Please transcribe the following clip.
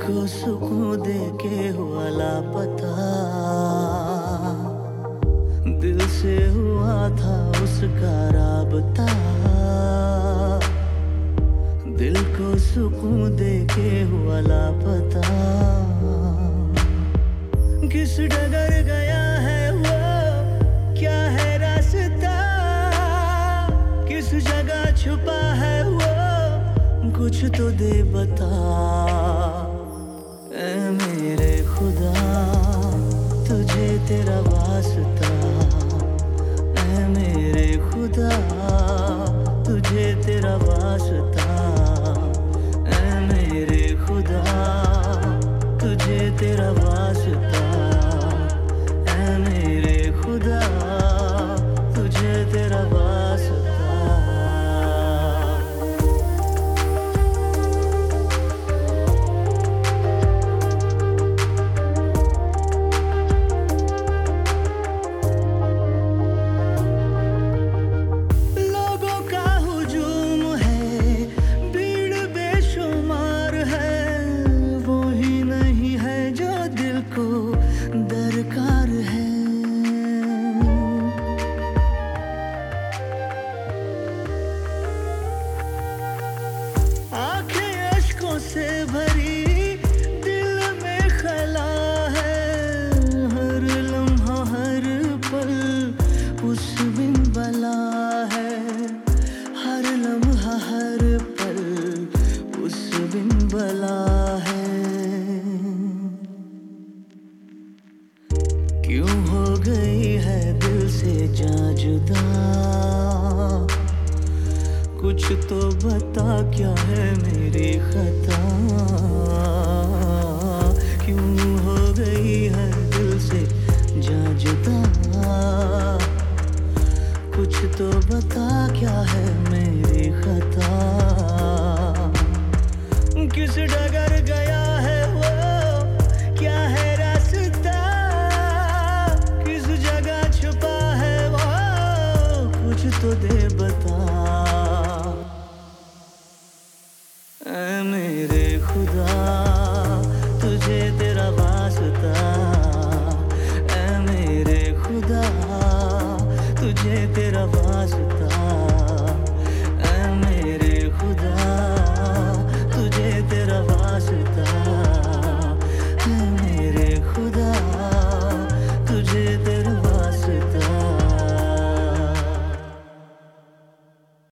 को सुकून दे के हुआ लापता, दिल से हुआ था उसका राबता। दिल को सुकून दे के हुआ लापता। किस डगर गया है वो, क्या है रास्ता, किस जगह छुपा है वो, कुछ तो दे बता। ऐ मेरे खुदा तुझे तेरा वास्ता, ऐ मेरे खुदा तुझे तेरा वास्ता, ऐ मेरे खुदा तुझे तेरा वास्ता, ऐ मेरे खुदा तुझे तेरा वास्ता। दरकार है आंखें अश्कों से भरी, दिल में खला है, हर लम्हा हर पल उस बिन बला है, हर लम्हा हर पल उस बिन बला है। क्यों हो गई है दिल से जान जुदा, कुछ तो बता क्या है मेरी खता। क्यों हो गई है दिल से जान जुदा, कुछ तो बता क्या है मेरी खता। किस डगर गया है वो, क्या है रास्ता, किस जगह छुपा है वो, कुछ तो दे बता। ऐ मेरे खुदा